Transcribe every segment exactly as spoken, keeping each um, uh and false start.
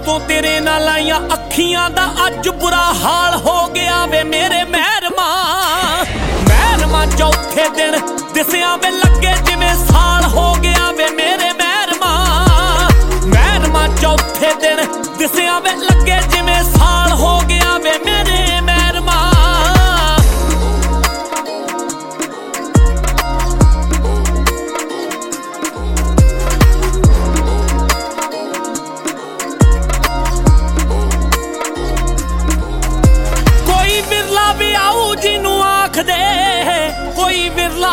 ਜਦੋਂ ਤੇਰੇ ਨਾਲ ਆਈਆਂ ਅੱਖੀਆਂ ਦਾ ਅੱਜ ਬੁਰਾ ਹਾਲ ਹੋ ਗਿਆ ਵੇ ਮੇਰੇ ਮਹਿਰਮਾ। ਮਹਿਰਮਾ ਚੌਥੇ ਦਿਨ ਦਿਸਿਆ ਵੇ ਲੱਗੇ ਜਿਵੇਂ ਸਾਲ ਹੋ ਗਿਆ ਵੇ ਮੇਰੇ ਮਹਿਰਮਾ। ਮਹਿਰਮਾ ਚੌਥੇ ਦਿਨ ਦਿਸਿਆ ਵੇ ਲੱਗੇ ਜਿਵੇਂ ਸਾਲ ਹੋ ਗਿਆ ਵੇ ਮੇਰੇ ਮਹਿਰਮਾ। ਕੋਈ ਵਿਰਲਾ ਵੀ ਆਊ ਜਿਹਨੂੰ ਆਖਦੇ ਕੋਈ ਵਿਰਲਾ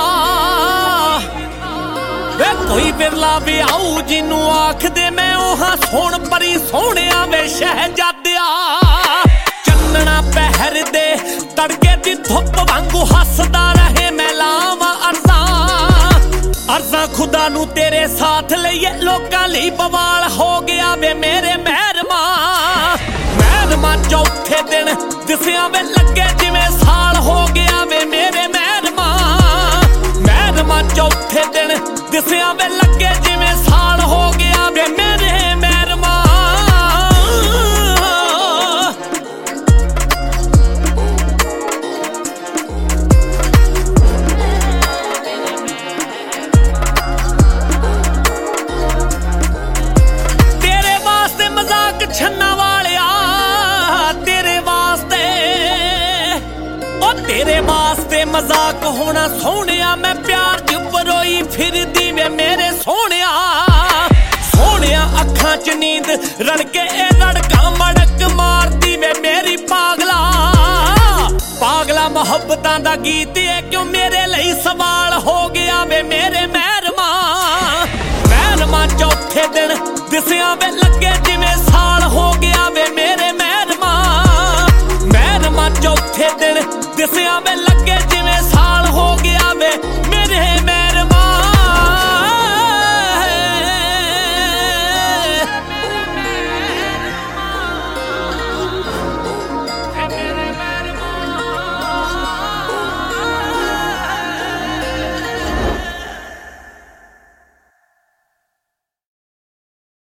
ਵੇ ਕੋਈ ਵਿਰਲਾ ਵੀ ਆਊ ਜਿਹਨੂੰ ਆਖਦੇ ਮੈਂ ਉਹ ਹਾਂ ਸੋਹਣ ਪਰੀ ਸੋਹਣਿਆ ਵੇ ਸ਼ਹਿਜ਼ਾਦਿਆ। ਚੰਨਣਾ ਪਹਿਰ ਦੇ ਤੜਕੇ ਦੀ ਧੁੱਪ ਵਾਂਗੂ ਹੱਸਦਾ ਰਹੇ ਮੈਂ ਲਾਵਾਂ ਅਰਜ਼ਾਂ ਅਰਜ਼ਾਂ ਖੁਦਾ ਨੂੰ ਤੇਰੇ ਸਾਥ ਲਈਏ ਲੋਕਾਂ ਲਈ ਬਵਾਲ ਹੋ ਗਿਆ ਵੇ ਮੇਰੇ ਮਹਿਰਮਾ। ਮਹਿਰਮਾ ਚੌਥੇ ਦਿਨ ਦਿਸਿਆ ਵੇ ਲੱਗੇ ਜਿਵੇਂ ਸਾਲ ਹੋ ਗਿਆ ਵੇ ਮੇਰੇ ਮਹਿਰਮਾ। ਮਹਿਰਮਾ ਚੌਥੇ ਦਿਨ ਦਿਸਿਆ ਵੇ ਲੱਗੇ ਜਿਵੇਂ ਸਾਲ ਹੋ ਗਿਆ ਵੇ ਮੇਰੇ ਮਹਿਰਮਾ। ਤੇਰੇ ਵਾਸਤੇ ਮਜ਼ਾਕ ਛੰਨਾ ਵਾਲਿਆ ਤੇਰੇ ਵਾਸਤੇ ਉਹ ਤੇਰੇ ਵਾਸਤੇ ਮਜ਼ਾਕ ਹੋਣਾ ਸੋਹਣਿਆ ਮੈਂ ਪਿਆਰ ਚ ਪਰੋਈ ਫਿਰਦੀ ਵੇ ਮੇਰੇ ਸੋਹਣਿਆ। ਸੋਹਣਿਆ ਅੱਖਾਂ ਚ ਨੀਂਦ ਰਲ ਕੇ ਇਹ ਰੜਕਾਂ ਮੜਕ ਮਾਰਦੀ ਵੇ ਮੇਰੀ ਪਾਗਲਾ। ਪਾਗਲਾ ਮੁਹੱਬਤਾਂ ਦਾ ਗੀਤ